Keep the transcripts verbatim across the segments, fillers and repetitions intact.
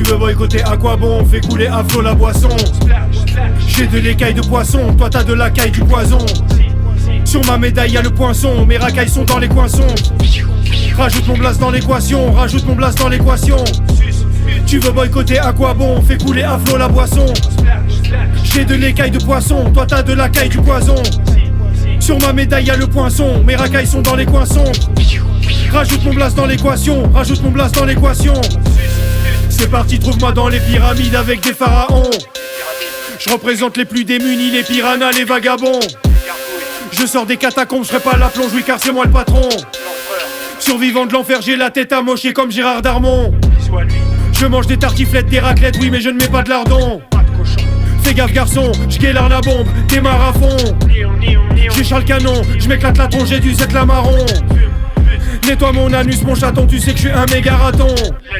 Tu veux boycotter à quoi bon? Fais couler à flot la boisson. J'ai de l'écaille de poisson, toi t'as de la caille du poison. Sur ma médaille y'a le poinçon, mes racailles sont dans les coinçons. Rajoute mon blast dans l'équation, rajoute mon blast dans l'équation. Tu veux boycotter à quoi bon? Fais couler à flot la boisson. J'ai de l'écaille de poisson, toi t'as de la caille du poison. Sur ma médaille y'a le poinçon, mes racailles sont dans les coinçons. Rajoute mon blast dans l'équation, rajoute mon blast dans l'équation. C'est parti, trouve-moi dans les pyramides avec des pharaons. Je représente les plus démunis, les piranhas, les vagabonds. Je sors des catacombes, je ferai pas la plonge, oui car c'est moi le patron. Survivant de l'enfer, j'ai la tête amochée comme Gérard Darmon. Je mange des tartiflettes, des raclettes, oui mais je ne mets pas de lardon. Fais gaffe garçon, j'guélare la bombe, démarre à fond. J'écharle le canon, j'm'éclate la tronche, j'ai du set la marron. Nettoie mon anus, mon chaton, tu sais que je suis un méga raton.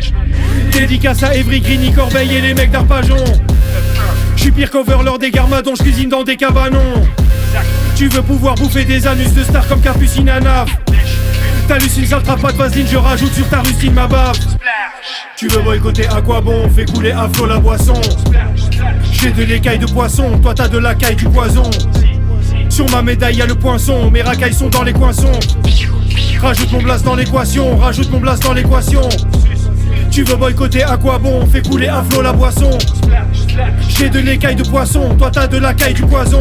Dédicace à Evry, Grigny, Corbeil et les mecs d'Arpajon. J'suis pire qu'Overlord des Garmadons, j'cuisine dans des cabanons. Tu veux pouvoir bouffer des anus de stars comme Capucine à Nave. T'hallucines, ça le pas de vaseline, je rajoute sur ta rustine ma bave. Tu veux boycotter à quoi bon? Fais couler à flot la boisson. J'ai de l'écaille de poisson, toi t'as de la caille du poison. Sur ma médaille y'a le poinçon, mes racailles sont dans les coinçons. Rajoute mon blast dans l'équation, rajoute mon blast dans l'équation. Tu veux boycotter à quoi bon? Fais couler à flot la boisson. J'ai de l'écaille de poisson, toi t'as de la caille du poison.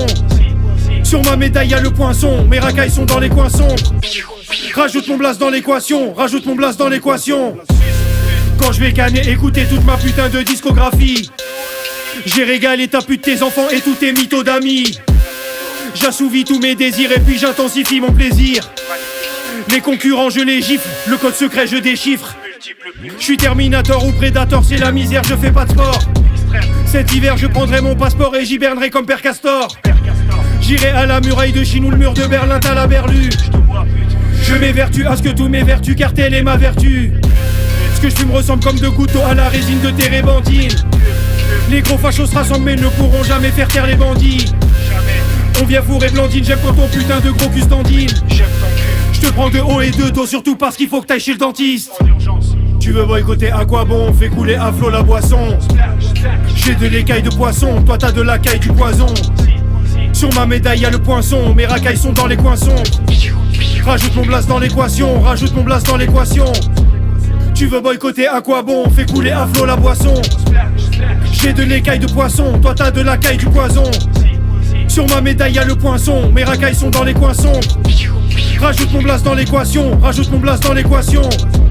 Sur ma médaille y'a le poinçon, mes racailles sont dans les coinçons. Rajoute mon blast dans l'équation, rajoute mon blast dans l'équation. Quand je vais canner, écouter toute ma putain de discographie. J'ai régalé ta pute, tes enfants et tous tes mythos d'amis. J'assouvis tous mes désirs et puis j'intensifie mon plaisir. Les concurrents je les gifle, le code secret je déchiffre. Je suis Terminator ou Predator, c'est la misère, je fais pas de sport. Cet hiver je prendrai mon passeport et j'hibernerai comme Père Castor. J'irai à la muraille de Chine ou le mur de Berlin, t'as la berlue. Je m'évertue à ce que tous mes vertus, car telle est ma vertu. Ce que je fume ressemble comme deux couteaux à la résine de térébenthine. Les gros fachos se rassemblent mais ne pourront jamais faire taire les bandits. On vient fourrer Blandine, j'aime quand ton putain de gros custandine. Je te prends de haut et de dos, surtout parce qu'il faut que t'ailles chez le dentiste. Tu veux boycotter à quoi bon? Fais couler à flot la boisson. J'ai de l'écaille de poisson, toi t'as de la caille du poison. Sur ma médaille y'a le poinçon, mes racailles sont dans les coinçons. Rajoute mon blast dans l'équation, rajoute mon blast dans l'équation. Tu veux boycotter à quoi bon? Fais couler à flot la boisson. J'ai de l'écaille de poisson, toi t'as de la caille du poison. Sur ma médaille y'a le poinçon, mes racailles sont dans les coinçons. Rajoute mon blast dans l'équation, rajoute mon blast dans l'équation.